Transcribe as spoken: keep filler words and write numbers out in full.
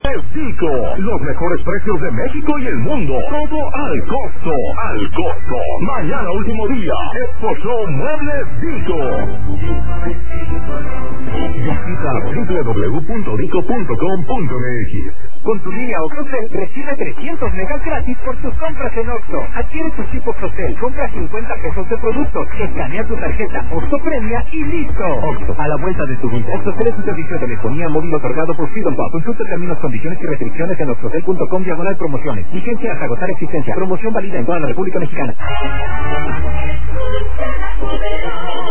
Vico, los mejores precios de México y el mundo, todo al costo, al costo. Mañana último día, Expo Show Muebles Vico. Visita doble u doble u doble u punto vico punto com punto m x. Con tu línea Oxocel recibe trescientos megas gratis por tus compras en Oxxo. Adquiere tu chip Oxocel, compra cincuenta pesos de productos, escanea tu tarjeta Oxxo Premia y listo. Oxxo, a la vuelta de tu vida. Oxocel es un servicio de telefonía móvil otorgado por Freedom Pop. Consulta términos, condiciones y restricciones en oxocel punto com diagonal promociones. Vigencia hasta agotar existencia. Promoción válida en toda la República Mexicana.